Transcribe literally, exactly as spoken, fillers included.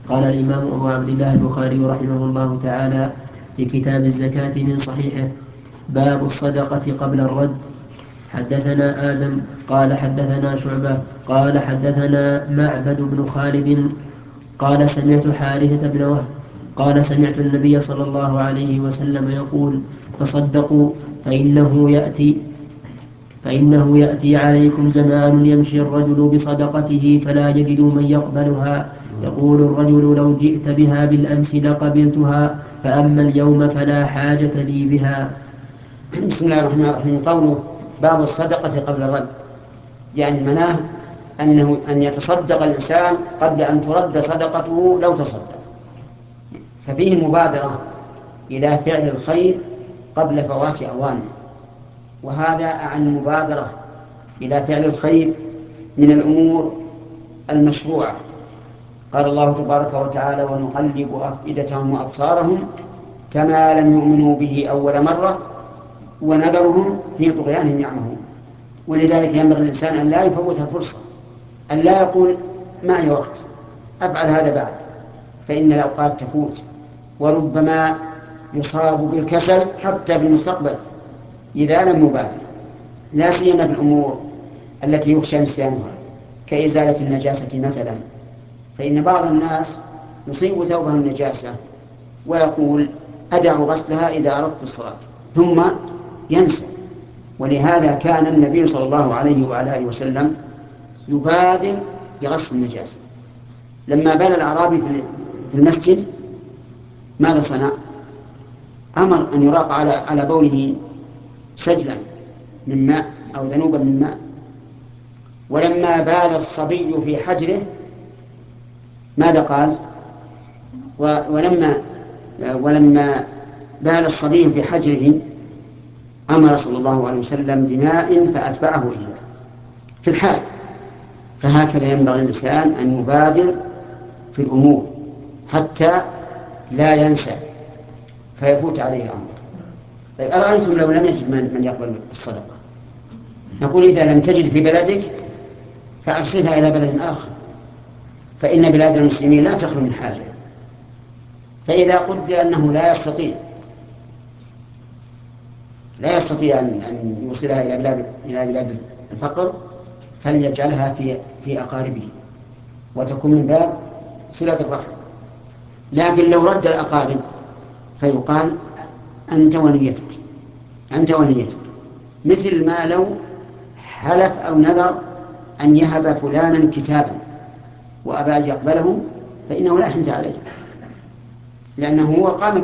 قال الإمام أبو عبد الله البخاري رحمه الله تعالى في كتاب الزكاة من صحيحه: باب الصدقة قبل الرد. حدثنا آدم قال حدثنا شعبة قال حدثنا معبد بن خالد قال سمعت حارثة بن وهب قال سمعت النبي صلى الله عليه وسلم يقول: تصدقوا فإنه يأتي فإنه يأتي عليكم زمان يمشي الرجل بصدقته فلا يجد من يقبلها، يقول الرجل: لو جئت بها بالأمس لقبلتها، فأما اليوم فلا حاجة لي بها. بسم الله الرحمن الرحيم. قوله باب الصدقة قبل الرد، يعني مناه أنه أن يتصدق الإنسان قبل أن ترد صدقته لو تصدق، ففيه المبادرة إلى فعل الخير قبل فوات أوانه، وهذا عن المبادرة إلى فعل الخير من الأمور المشروعة. قال الله تبارك وتعالى: ونقلب أفئدتهم وأبصارهم كما لم يؤمنوا به أول مرة ونذرهم في طغيانهم يعمهون. ولذلك ينبغي الإنسان أن لا يفوت الفرصة، أن لا يقول معي وقت أفعل هذا بعد، فإن الأوقات تفوت، وربما يصاب بالكسل حتى في المستقبل إذا لم يبادر، لا سيما في الأمور التي يخشى نسيانها كإزالة النجاسة مثلا، فإن بعض الناس يصيب ثوبه النجاسة ويقول: أدع غسلها إذا أردت الصلاة، ثم ينسى. ولهذا كان النبي صلى الله عليه وعلى آله وسلم يبادر بغسل النجاسة. لما بال الأعرابي في المسجد ماذا صنع؟ أمر أن يراق على على بوله سجلا من ماء أو ذنوبا من ماء. ولما بال الصبي في حجره ماذا قال؟ ولما ولما بال الصبي في حجره أمر صلى الله عليه وسلم بماء فأتبعه إياه في الحال. فهكذا ينبغي الإنسان أن يبادر في الأمور حتى لا ينسى فيفوت عليه الأمر. طيب، أرأيتم لو لم يجد من, من يقبل الصدقة؟ نقول: إذا لم تجد في بلدك فأرسلها إلى بلد آخر، فإن بلاد المسلمين لا تخلو من حاجة. فإذا قدر أنه لا يستطيع لا يستطيع أن يوصلها إلى بلاد إلى بلاد الفقر، فليجعلها في في أقاربه وتكون من باب صلة الرحم. لكن لو رد الأقارب فيقال: أنت ونيتك أنت ونيتك مثل ما لو حلف أو نذر أن يهب فلانا كتابا وأبى أن يقبله، فإنه لا حنث عليه، لأنه هو قام